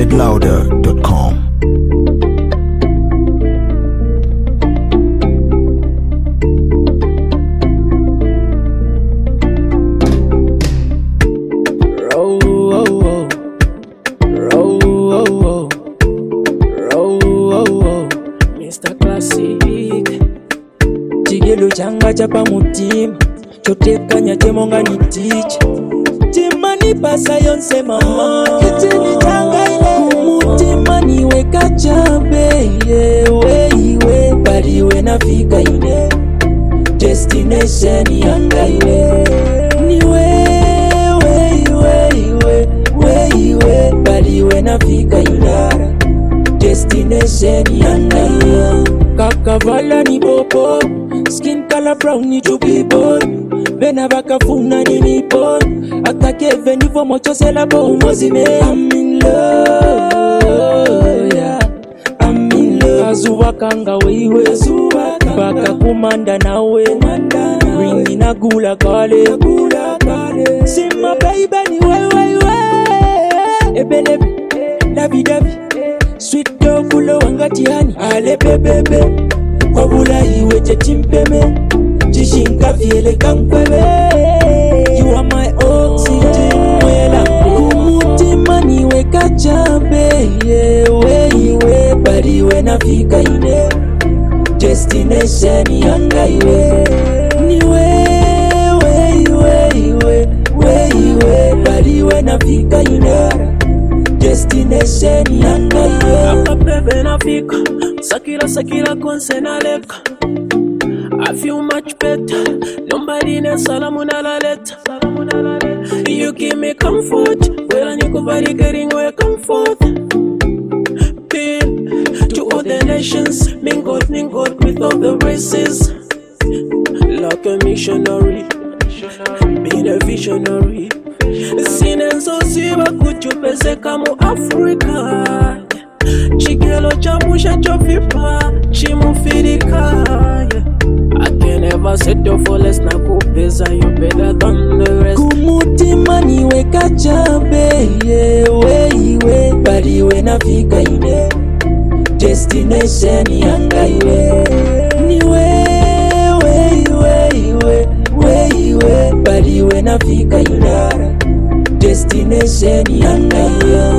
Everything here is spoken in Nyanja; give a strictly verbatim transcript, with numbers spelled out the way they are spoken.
get louder dot com. Chigelo changa chapa mutima chotekanya chemonga ni teach timani pasa yonse mama kitini changa ile kumutima niwe kachabe yewe iwe baliwe nafika ile destination yanga ile niwe we iwe iwe we iwe baliwe nafika ile destination yanga ile kakavala ni popo skin color brown ni to be born Bena bakafuna ni nipon Akakeve nivo mocho sela bo umozime I'm in love, yeah I'm in love Kazuwa kanga weiwe Baka kumanda nawe Ringi na gula kale Sima baby ni wewe Ebele Davi davi Sweet dog kulo wangatiani Ale bebebe Kwa bula iwe chetimpeme Chishinka fiele kankwebe You are my oxygen Mwela Kumutima niwe kachabe Yewe iwe Bariwe nafika ine Destination yanga iwe Niwe we iwe iwe We iwe Bariwe nafika ine Destination yanga iwe Apa bebe nafika Sakila sakila konse na leka I feel much better. Nobody knows Salamuna la letter. You give me comfort. Well, and you go body getting where comfort. Been to all the nations. Mingled, mingled with all the races. Like a missionary. Being a visionary. Sine so siba kuchupese kamo Africa. Chikelo chamusha chofipa. Chimufirika. I can never settle for less na kupeza you better than the rest. Kumutima niwe kachabe yewe iwe baliwe nafika ine destination yanga iwe niwe we iwe iwe we iwe baliwe nafika ine destination yanga iwe